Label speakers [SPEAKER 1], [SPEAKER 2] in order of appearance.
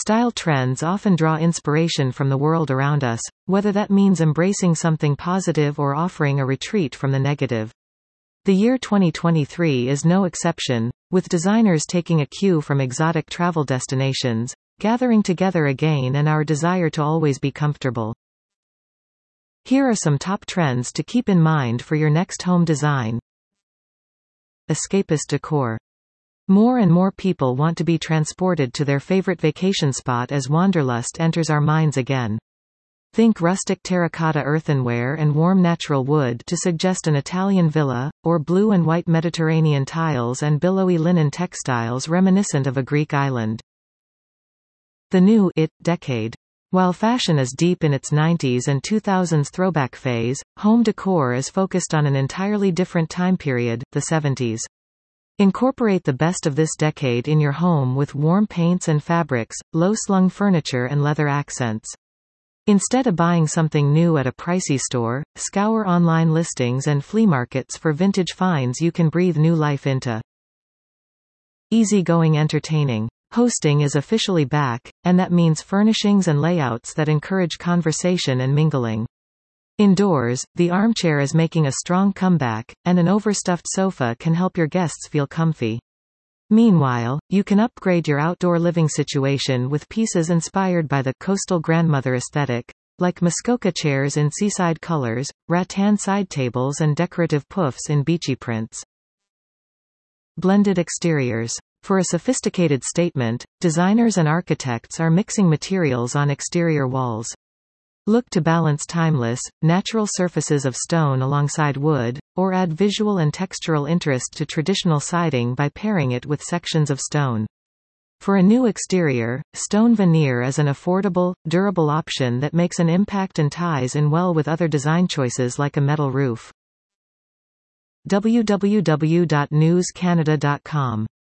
[SPEAKER 1] Style trends often draw inspiration from the world around us, whether that means embracing something positive or offering a retreat from the negative. The year 2023 is no exception, with designers taking a cue from exotic travel destinations, gathering together again, and our desire to always be comfortable. Here are some top trends to keep in mind for your next home design. Escapist decor. More and more people want to be transported to their favorite vacation spot as wanderlust enters our minds again. Think rustic terracotta earthenware and warm natural wood to suggest an Italian villa, or blue and white Mediterranean tiles and billowy linen textiles reminiscent of a Greek island. The new it decade. While fashion is deep in its 90s and 2000s throwback phase, home decor is focused on an entirely different time period, the 70s. Incorporate the best of this decade in your home with warm paints and fabrics, low-slung furniture and leather accents. Instead of buying something new at a pricey store, scour online listings and flea markets for vintage finds you can breathe new life into. Easygoing entertaining. Hosting is officially back, and that means furnishings and layouts that encourage conversation and mingling. Indoors, the armchair is making a strong comeback, and an overstuffed sofa can help your guests feel comfy. Meanwhile, you can upgrade your outdoor living situation with pieces inspired by the coastal grandmother aesthetic, like Muskoka chairs in seaside colors, rattan side tables and decorative puffs in beachy prints. Blended exteriors. For a sophisticated statement, designers and architects are mixing materials on exterior walls. Look to balance timeless, natural surfaces of stone alongside wood, or add visual and textural interest to traditional siding by pairing it with sections of stone. For a new exterior, stone veneer is an affordable, durable option that makes an impact and ties in well with other design choices like a metal roof. www.newscanada.com